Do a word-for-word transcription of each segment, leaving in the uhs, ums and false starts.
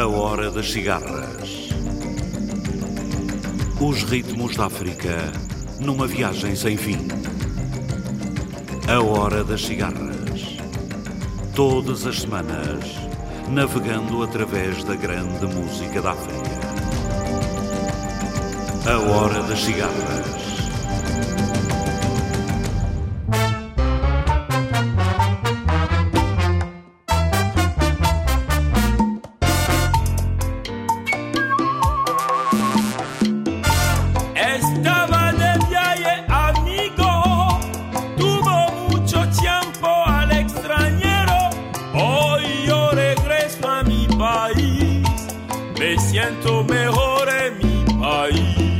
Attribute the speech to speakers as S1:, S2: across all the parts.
S1: A hora das cigarras. Os ritmos da África numa viagem sem fim. A hora das cigarras. Todas as semanas, navegando através da grande música da África. A hora das cigarras.
S2: Siento mejor en mi país.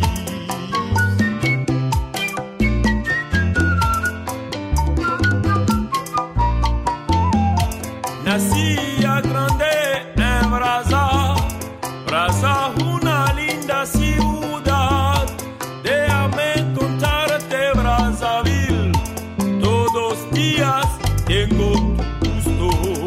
S2: Nací a grande en Brazza, Brazza una linda ciudad. Déjame contarte Brazzaville, todos los días tengo tu gusto.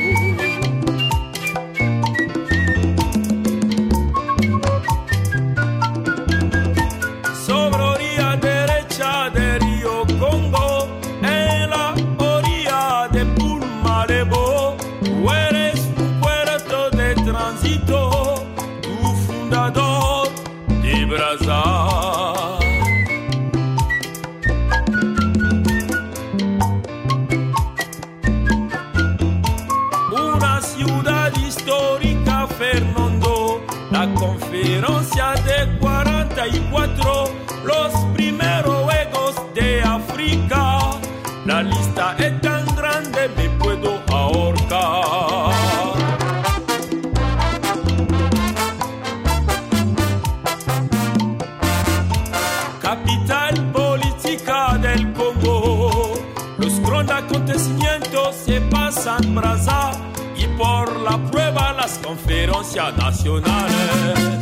S2: Una ciudad histórica, Fernando, la conferencia de cuarenta y cuatro, los primeros Juegos de África. La lista es tan grande, me puedo ahorcar. Capital política del Congo, los grandes acontecimientos se pasan en Brazza y por la prueba las conferencias nacionales.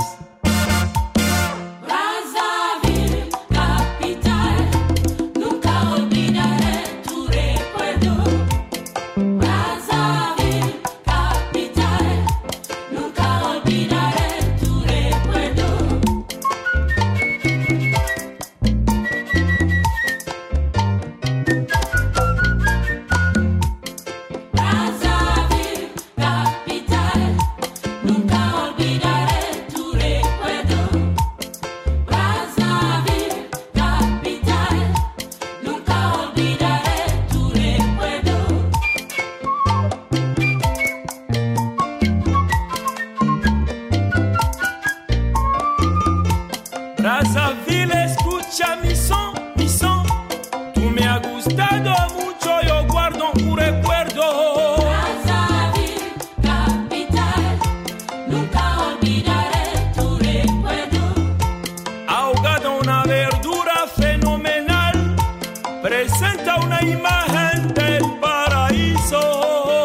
S2: Brazzaville, escucha mi son, mi son. Tú me has gustado mucho, yo guardo un recuerdo.
S3: Brazzaville, capital, nunca olvidaré tu recuerdo.
S2: Ahogada una verdura fenomenal, presenta una imagen del paraíso.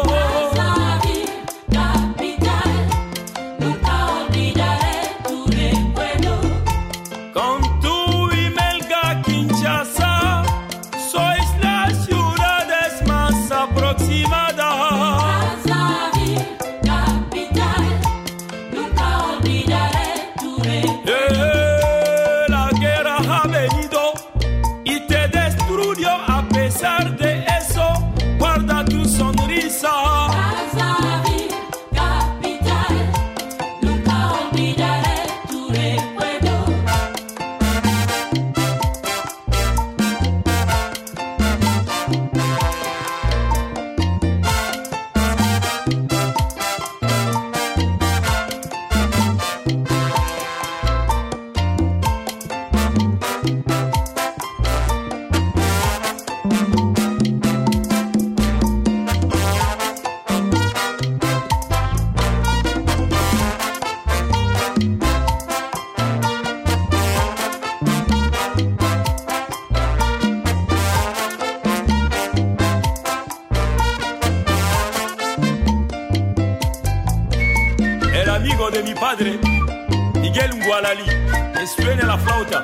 S2: De eso, guarda tu sonrisa.
S3: Brazzaville, capital, nunca olvidaré tu recuerdo.
S2: De mi padre, Miguel Ngualali, que suene la flauta.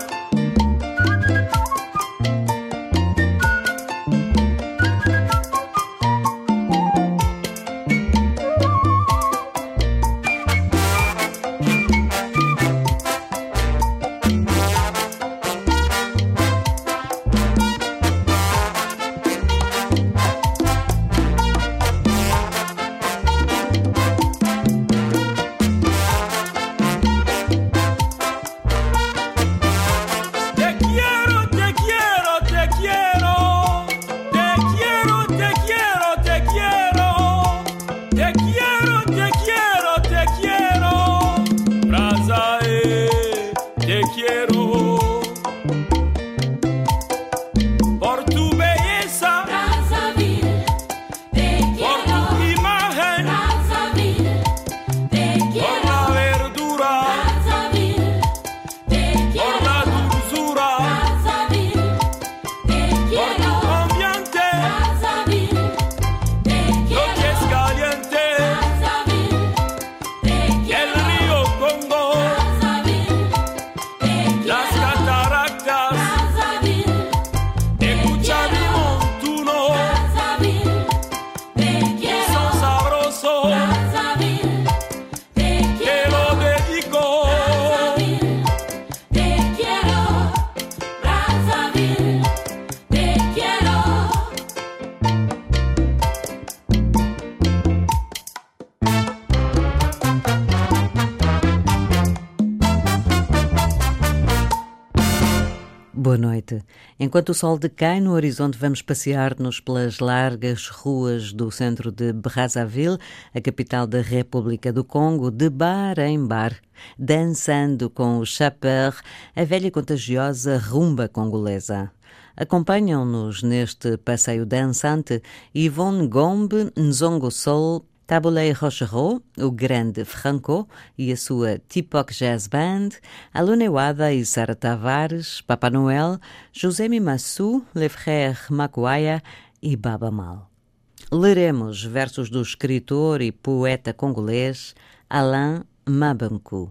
S4: Boa noite. Enquanto o sol decai no horizonte, vamos passear-nos pelas largas ruas do centro de Brazzaville, a capital da República do Congo, de bar em bar, dançando com o chapeur, a velha e contagiosa rumba congolesa. Acompanham-nos neste passeio dançante Yvonne Gombe, Nzongo Soul, Tabulei Rochereau, o grande Franco e a sua Tipoc Jazz Band, Alune Wada e Sara Tavares, Papa Noel, José Mimassou, Les Frères Makuaya e Baba Mal. Leremos versos do escritor e poeta congolês Alain Mabankou.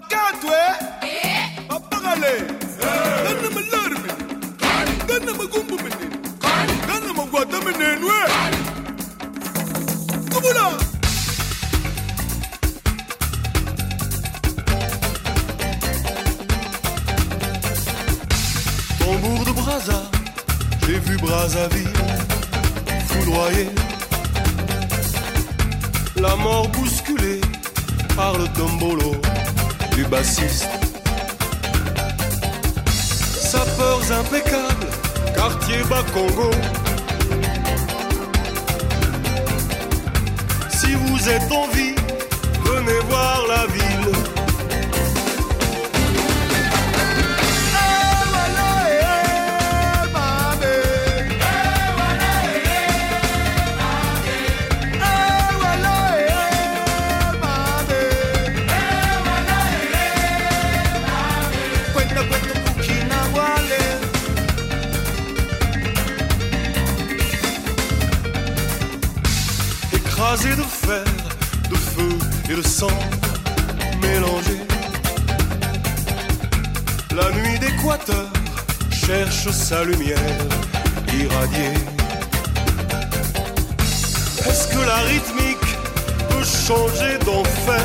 S5: Tambour de Brazza, j'ai vu Brazzaville foudroyé, la mort bousculée par le tombolo du bassiste. Sapeurs impeccables, quartier Bas-Congo. Si vous êtes en vie, venez voir la ville. Écrasé de fer, de feu et de sang mélangés. La nuit d'Équateur cherche sa lumière irradiée. Est-ce que la rythmique peut changer d'enfer?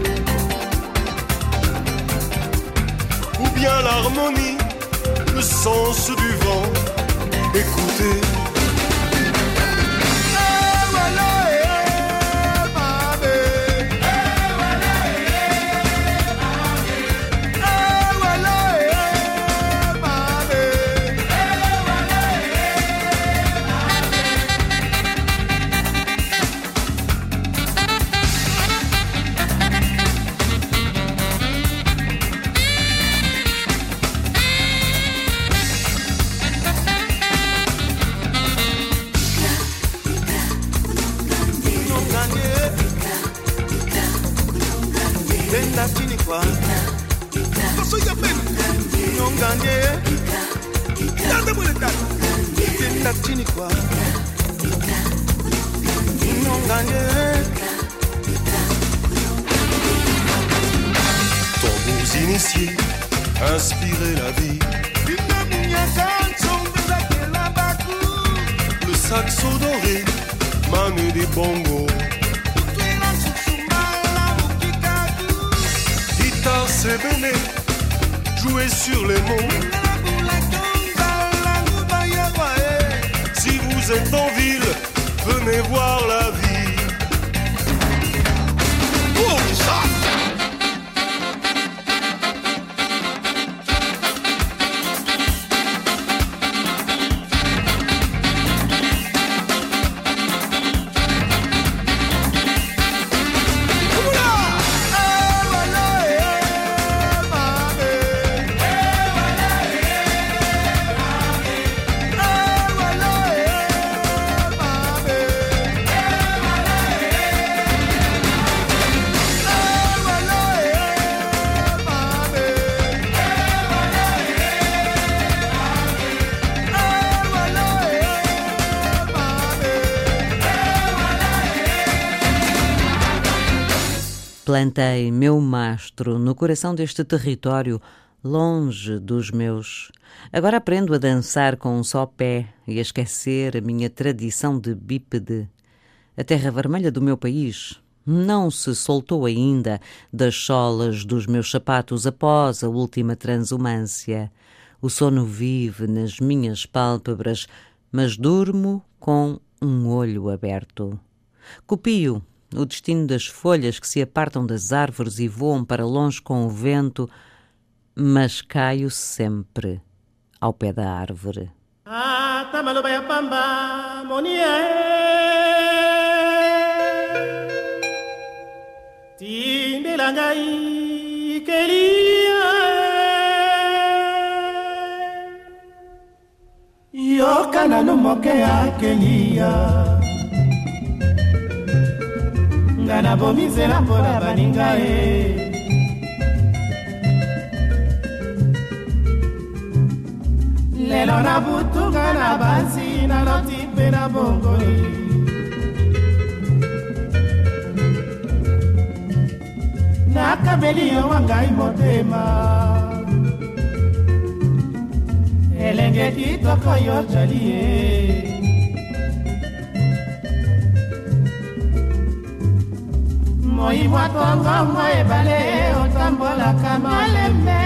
S5: Ou bien l'harmonie, le sens du vent? Écoutez. Tambours initiés, inspirez la vie. Le saxo doré, manu des bongos. Guitare sévénée, jouez sur les mots. Si vous êtes en ville, venez voir la vie. Oh, ça!
S4: Plantei meu mastro no coração deste território, longe dos meus. Agora aprendo a dançar com um só pé e a esquecer a minha tradição de bípede. A terra vermelha do meu país não se soltou ainda das solas dos meus sapatos após a última transumância. O sono vive nas minhas pálpebras, mas durmo com um olho aberto. Copio o destino das folhas que se apartam das árvores e voam para longe com o vento, mas caio sempre ao pé da árvore.
S6: Ah, tamaloba ya pamba, monia tinde langai kelia yokana no moke ya kelia ngana bomizela mpona baninga e lelo na butunga na bansi na loti pe na bongoi nakabeli yo wangai motema elenge kitoko yo jalie moi mwatongo mo ebale otambola kama lembe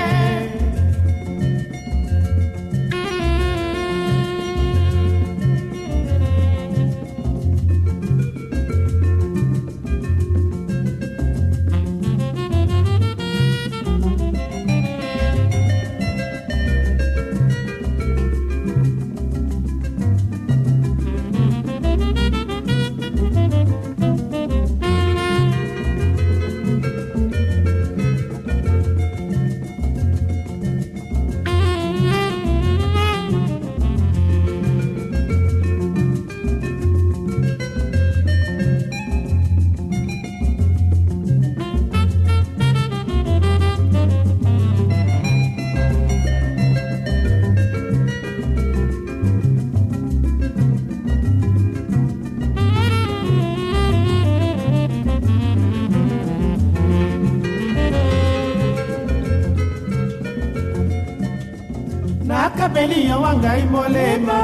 S6: nakabeli ya wangai molema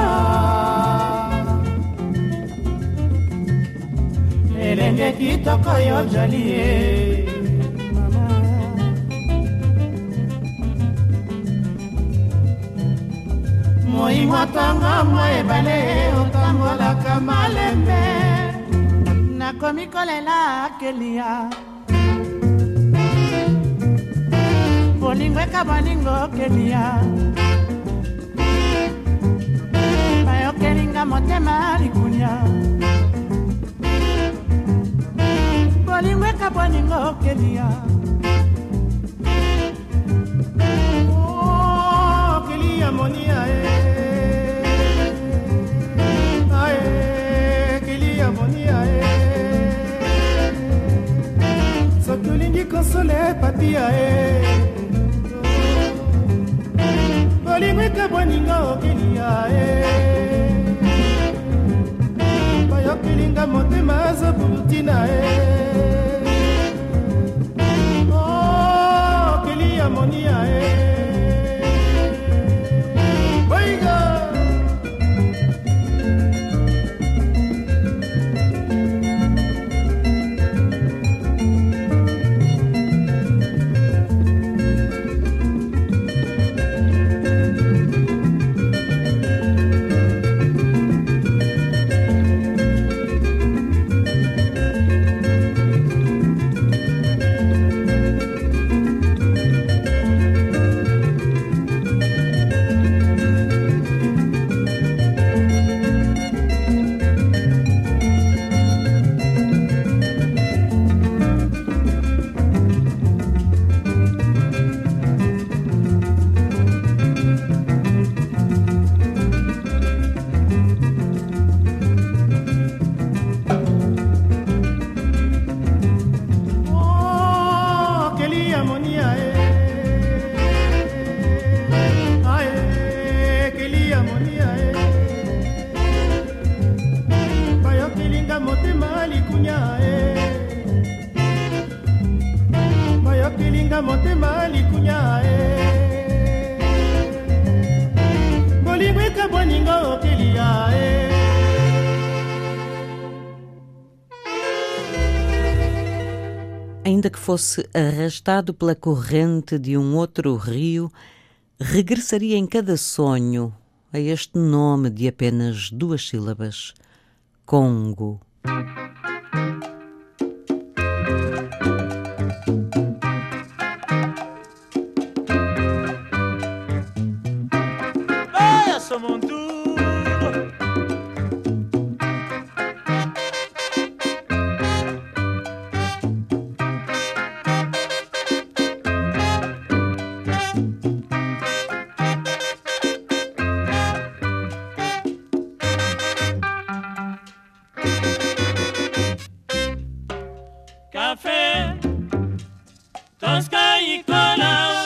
S6: elenge kitoko yo jalie mama moi mwatanga mo ebale otambola kama lembe nakomi kolela kelia bolingo ekabolingo kelia bayokelinga motema likunya bolingo ekabolingo kelia oh kelia monia e ae kelia monia e sokulingi konsole patia e bolingo ekabolingo kelia e bayokelinga motema zabulutina e oh kelia monia e oiga motema likunya e bolingo ekaboningo kelia e
S4: Ainda que fosse arrastado pela corrente de um outro rio, regressaria em cada sonho a este nome de apenas duas sílabas: Congo.
S2: passe mon tour. Café, Tosca y cola.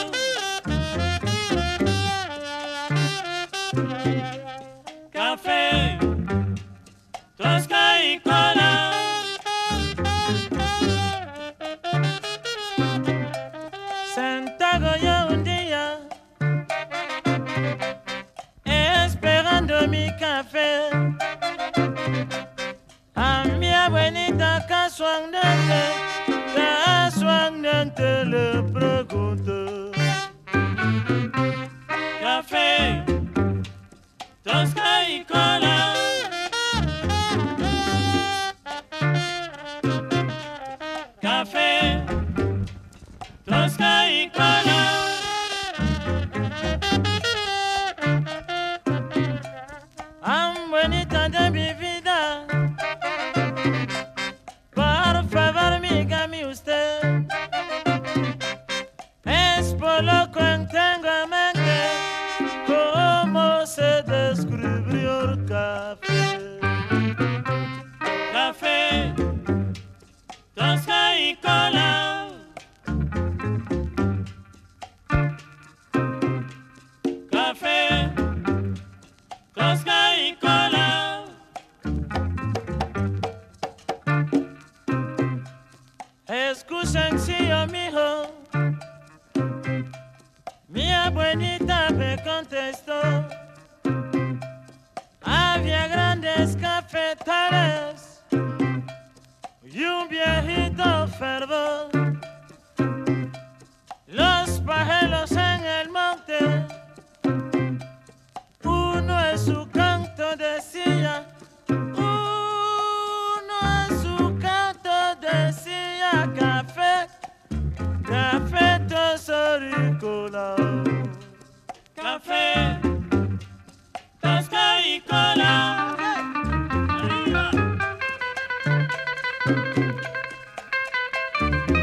S2: Café, Tosca y cola. Sentado yo un día, esperando mi café. A mi abuelita casualmente, casualmente le pregunto: café, Tosca y cola. Café, Tosca y cola. Abuelita de mi vida, por favor, dígame usted, es por lo que tengo en mente cómo se descubrió el café. Café, Tosca y cola. Café, Tosca y cola. Escuchen si yo mijo, mi abuelita me contestó. Había grandes cafetales y un viejito fervor. Los pajeros en el monte, uno en su canto decía, uno en su canto decía café, café tosoricola. Café, Tosca y cola. Arriba.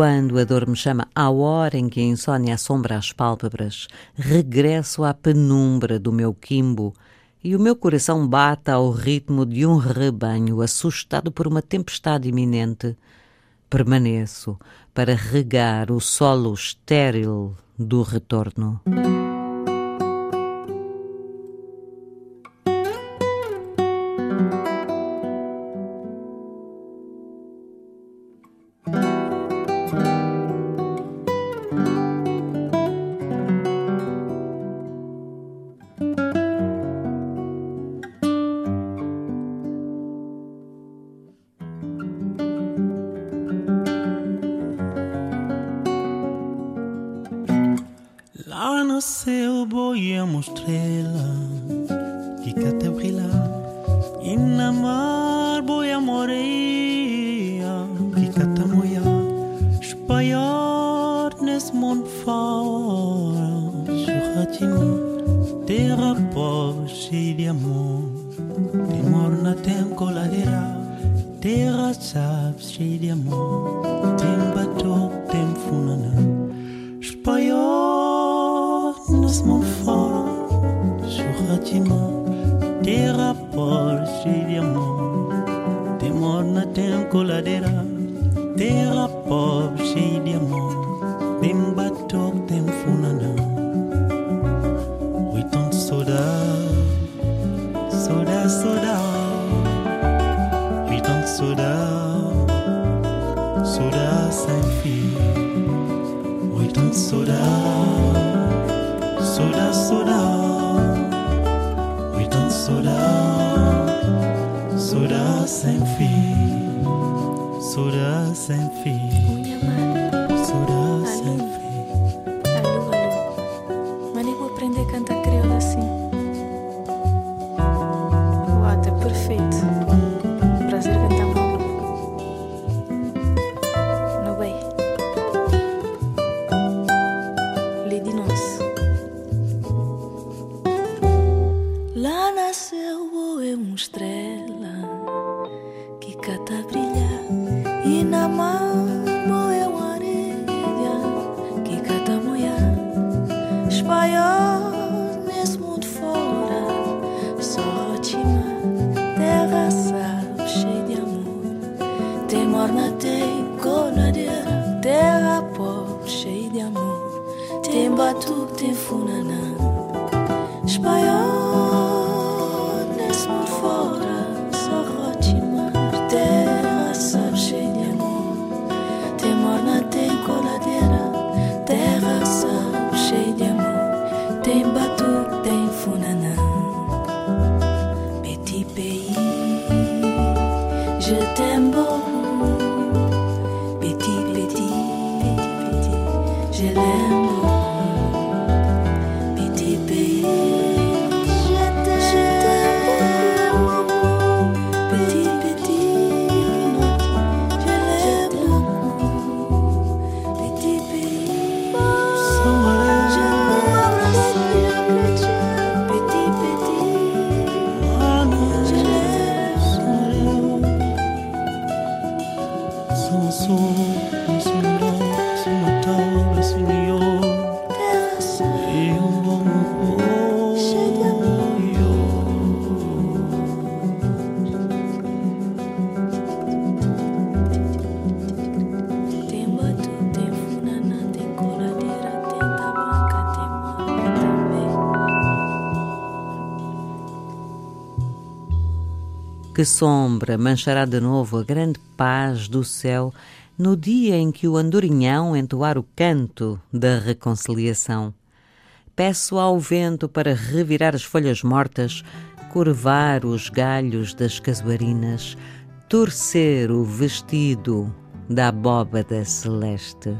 S4: quando a dor me chama à hora em que a insônia assombra as pálpebras, regresso à penumbra do meu quimbo e o meu coração bate ao ritmo de um rebanho assustado por uma tempestade iminente. Permaneço para regar o solo estéril do retorno.
S7: Lá no céu boiamos estrela que cata brilha, e na mar boiamos areia que cata moia, espalhar nesse mundo fora, churratina, terra pobre cheia de amor, tem morna, tem coladeira, terra sabe cheia de amor, tem batoque, tem funana, espalhar nesse mundo fora, churratina, terra pobre cheia de amor, tem morna, tem coladeira, terra pobre cheia de amor, tem batoque, tem funana, oi tanto saudade, saudade, saudade, oi tanto saudade, saudade sem fim, oi tanto saudade. Saudade, saudade, oui tant saudade, saudade sem fim, saudade sem fim, saudade sem fim.
S8: Alô, alô, mas nem vou aprender a cantar crioula assim. Uau, tá perfeito. Prazer cantar mal. No way. Lady Nossa. Lá nasceu uma estrela que cata brilhar, e na mão é uma areia que cata moia, espalhar nesse mundo fora, só rotina, terra sabe cheia de amor, tem morna, tem coladeira, terra pobre cheia de amor, tem batuque, tem funanã, espalhar fora, só rotimar, terra sabe cheia de amor, tem morna, tem coladeira, terra sabe cheia de amor, tem batuque, tem funanã, petit pays, je t'aime beaucoup, petit, petit, petit, je l'aime beaucoup, petit pays.
S4: Que sombra manchará de novo a grande paz do céu no dia em que o andorinhão entoar o canto da reconciliação. Peço ao vento para revirar as folhas mortas, curvar os galhos das casuarinas, torcer o vestido da abóbada celeste.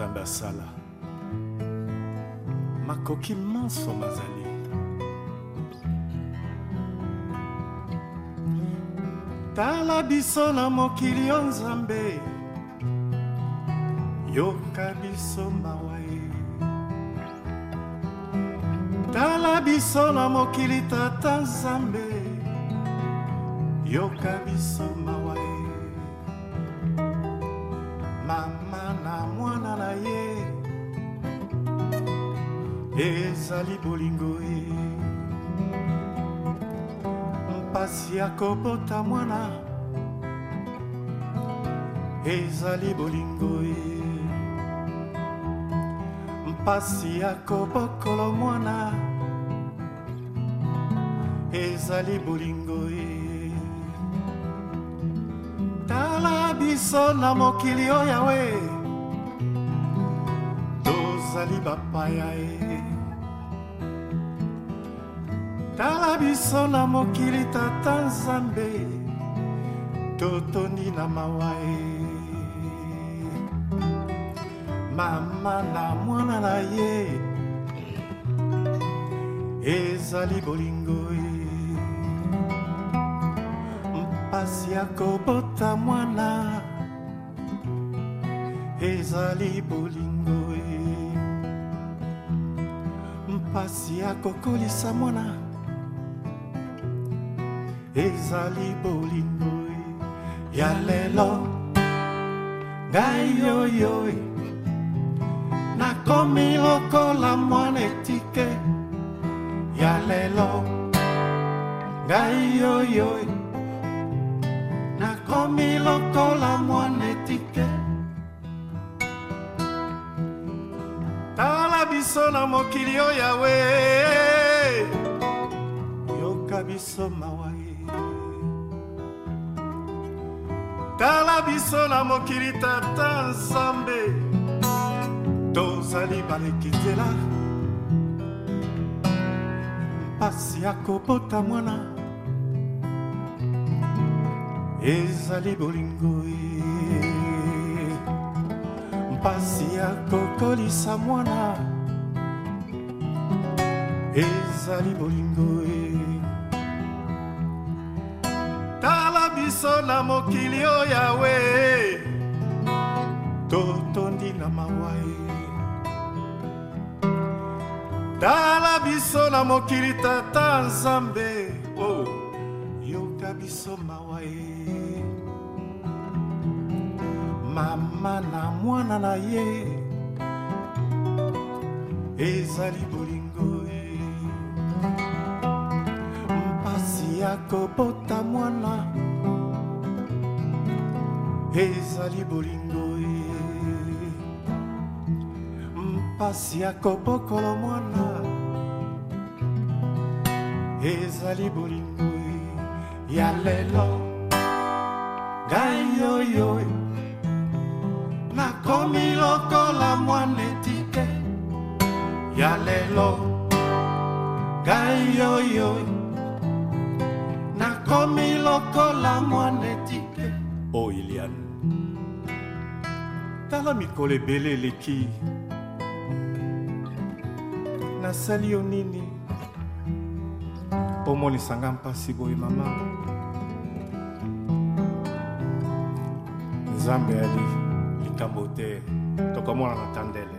S6: nzambe asala makoki manso bazali tala biso na mokili yo nzambe yoka biso mawa ye tala biso na mokili tata nzambe yoka biso mawa ye mama na mwana na ye ezali bolingo ye mpasi ya kobota mwana ezali bolingo ye mpasi ya kobokolo mwana ezali bolingo ye tala biso na mokili oyo yawe tozali bapaya ye tala biso na mokili tata nzambe totondi na mawa ye mama na mwana na ye ezali bolingo ye mpasi ya kobota mwana ezali bolingo ye mpasi ya kokolisa mwana ezali bolingo ye ya lelo ngai yoyo nakomi lokola mwana etike ya lelo ngai yoyo nakomi lokola mwana etike tala biso na mokili oyo yawe yoka biso mawa ye tala biso na mokili tata nzambe tozali balekitela mpasi ya kobota mwana ezali bolingo ye mpasi ya kokolisa mwana ezali bolingo ye tala biso na mokili oyo yawe totondi na mawa ye tala biso na mokili tata nzambe oh, yoka biso mawa ye mama na mwana na ye ezali bolingo ye mpasi ya kobota mwana ezali bolingo ye mpasi ya kobokolo mwana ezali bolingo ye ya lelo ngai yoyo nakomi lokola mwana etike ya lelo ngai yoyo nakomi lokola mwana etike o Iliane tala mikolo ebele eleki nasali yo nini omonisanga mpasi boye mama nzambe ali likambo te tokomona na tandele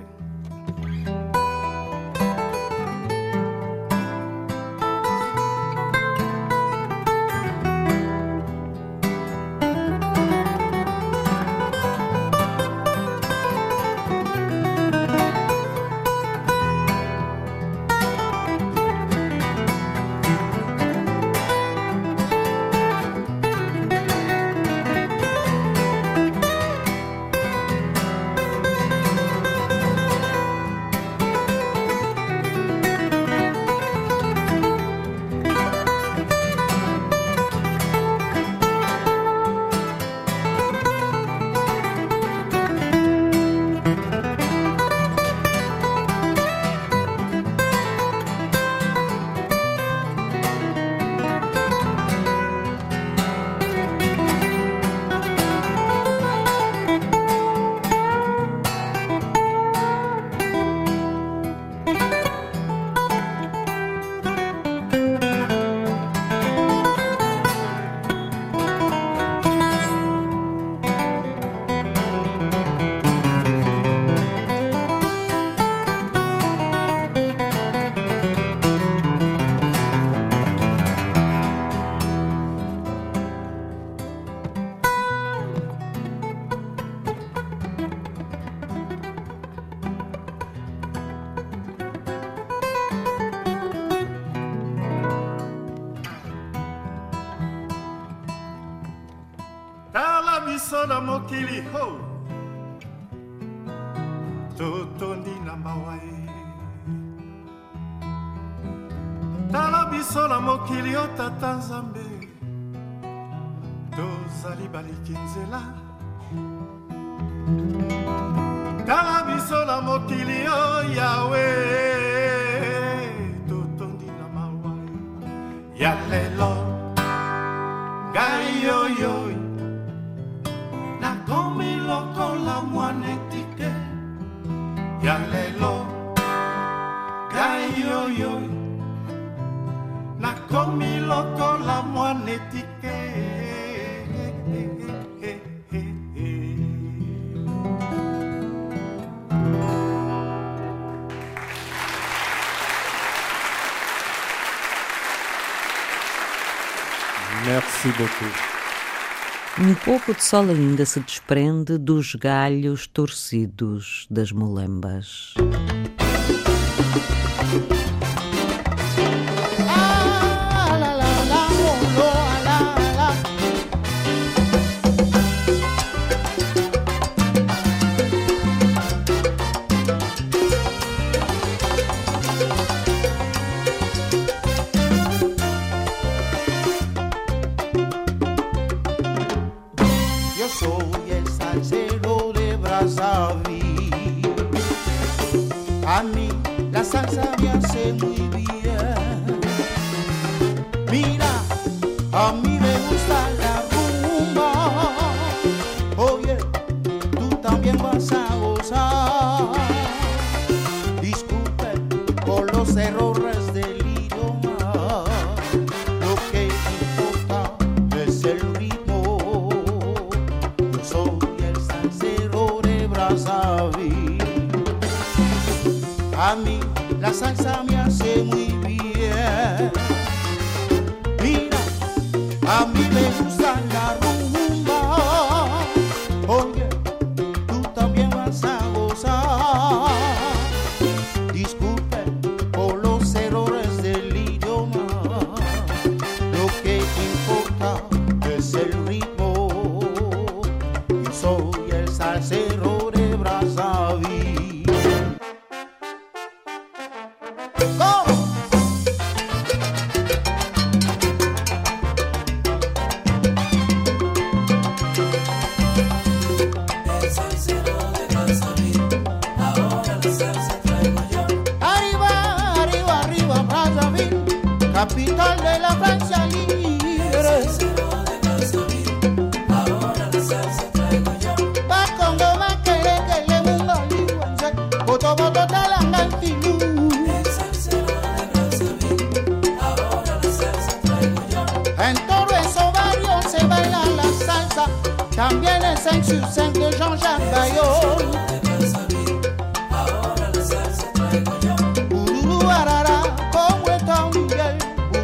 S6: biso na mokili ho totondi na mawa ye tala biso na mokili o tata nzambe tozali baleki nzela tala biso na mokili o yawe totondi na mawa ye ya lelo ngai yoyo nakomi lokola mwanetike ya lelo ngai yoyo nakomi lokola mwanetike.
S9: Merci beaucoup.
S4: Um pouco de sol ainda se desprende dos galhos torcidos das mulembas.
S10: A mí la salsa me hace muy bien. Mira, a mí me gusta la rumba. Oye, tú también vas a gozar. Disculpe por los errores del idioma. Lo que importa es el ritmo. Yo soy el salsero de Brazzaville. A mí la salsa me hace muy bien. Mira, a mí me gusta la rumba. Oye, tú también vas a gozar. Disculpe por los errores del idioma. Lo que importa es el ritmo. Yo soy el salsero de Brazzaville. Capital de la Francia libre. Ahora la salsa traigo yo. Va con goma que le que le mundo libre. Boto boto talangantilú. El salsero de Brazzaville. Ahora la salsa traigo yo. En todo eso barrio se baila la salsa. También en cinq sur cinq de Jean-Jacques Bayol. Ahora la salsa traigo yo. Ururu arara, como está un Miguel.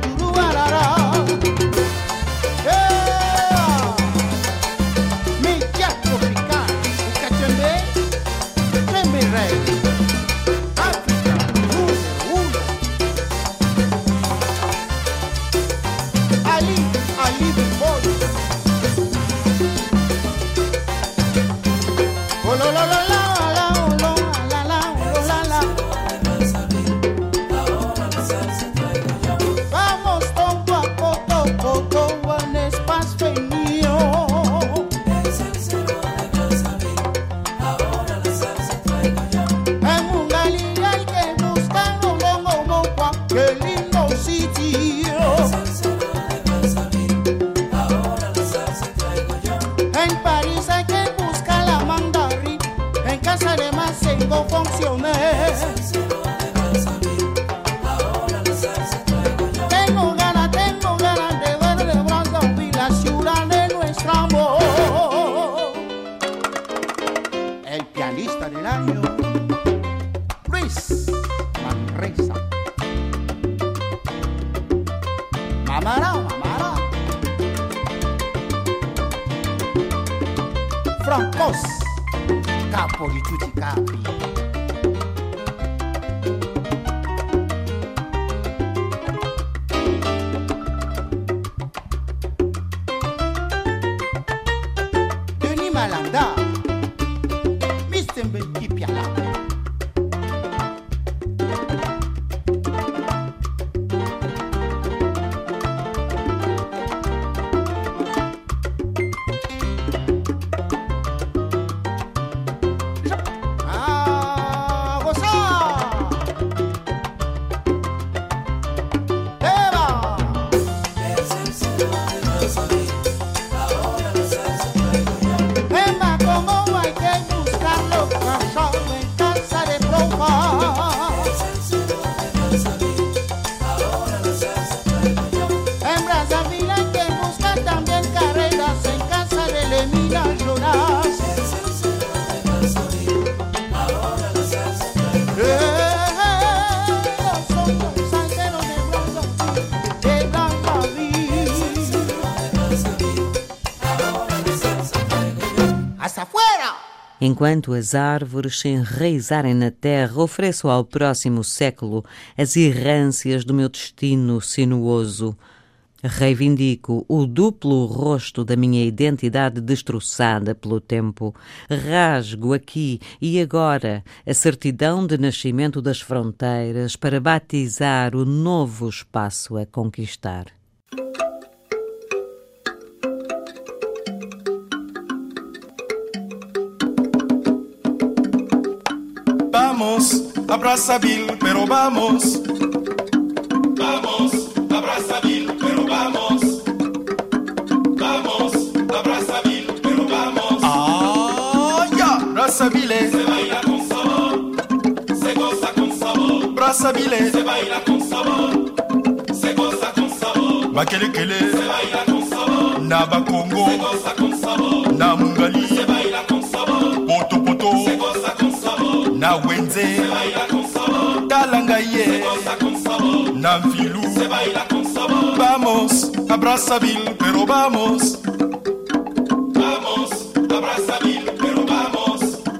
S10: Tengo ganas, tengo ganas de ver de Brazzaville, la ciudad de nuestro amor. El pianista del año, Luis Manresa. Mamara, mamara. Francos, capo di tutti i capi.
S4: Enquanto as árvores se enraizarem na terra, ofereço ao próximo século as errâncias do meu destino sinuoso. Reivindico o duplo rosto da minha identidade destroçada pelo tempo. Rasgo aqui e agora a certidão de nascimento das fronteiras para batizar o novo espaço a conquistar.
S5: Vamos a Brazzaville, pero vamos. Vamos a Brazzaville, pero vamos. Vamos a Brazzaville, pero vamos. Ah, ya, Brazzaville se baila con sabor, se goza con sabor. Brazzaville se baila con sabor, se goza con sabor. Makelekele se baila con sabor. Naba Congo se goza con sabor. Namungali se baila con sabor. Poto poto se goza con sabor. Na Wenze se baila con sabor. Talangaye se goza con sabor. Namfilu se baila con sabor. Vamos a Brazzaville, pero vamos. Vamos a Brazzaville, pero vamos.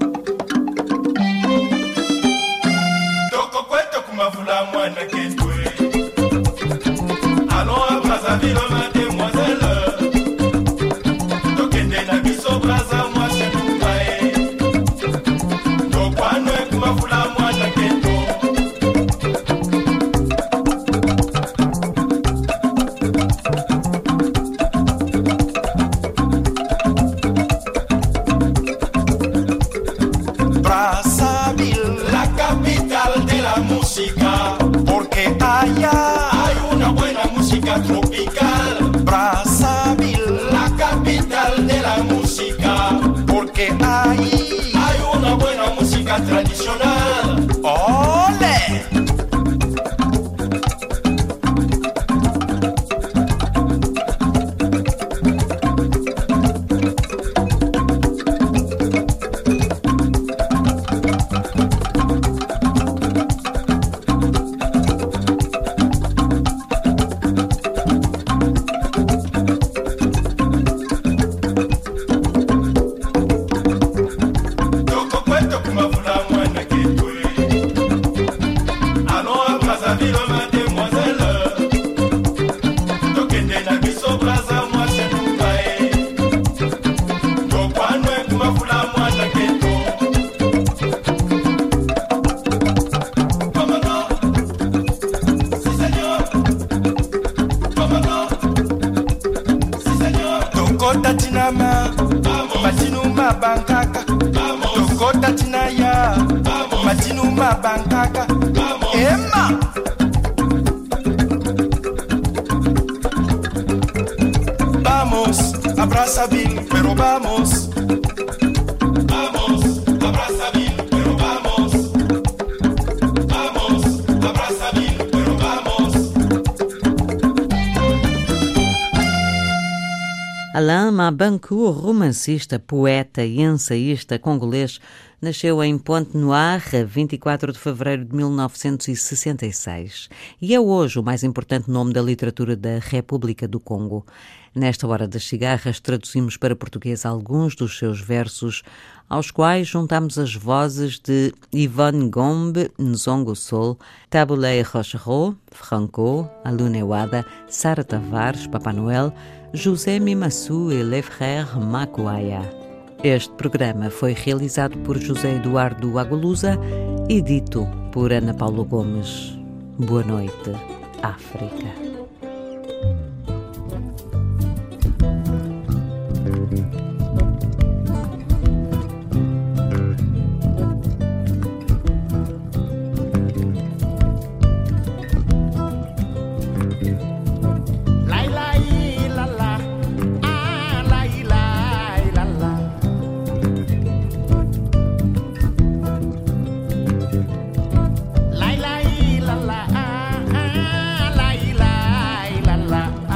S5: Toko cuento kumavula mwana kentwe. Allons à Brazzaville, mademoiselle. Tokende na biso Brazza, moi c'est tout pae. Tokwano kumavula mwana kentwe. Porque allá hay una buena música tropical. Brazzaville, la capital de la música. Porque ahí hay una buena música tradicional. ¡Ole! Tokota tinama, matinuma bankaka. Tokota tinaya, matinuma bankaka. Emma. Vamos a Brazzaville, pero vamos. Vamos a Brazzaville, pero vamos. Vamos a Brazzaville, pero vamos.
S4: Alain Mabankou, romancista, poeta e ensaísta congolês, nasceu em Pointe-Noire, a vinte e quatro de fevereiro de mil novecentos e sessenta e seis e é hoje o mais importante nome da literatura da República do Congo. Nesta hora das cigarras, traduzimos para português alguns dos seus versos, aos quais juntamos as vozes de Yvonne Gombe, Nzongo Sol, Tabulei Rochereau, Franco, Alunewada, Sara Tavares, Papa Noel, José Mimassou e Les Frères Makuaya. Este programa foi realizado por José Eduardo Agualusa e dito por Ana Paula Gomes. Boa noite, África.
S6: La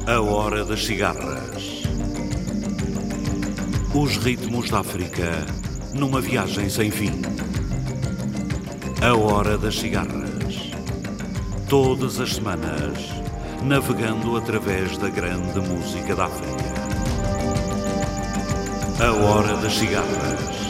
S1: A Hora das Cigarras. Os ritmos da África numa viagem sem fim. A Hora das Cigarras. Todas as semanas, navegando através da grande música da África. A Hora das Cigarras.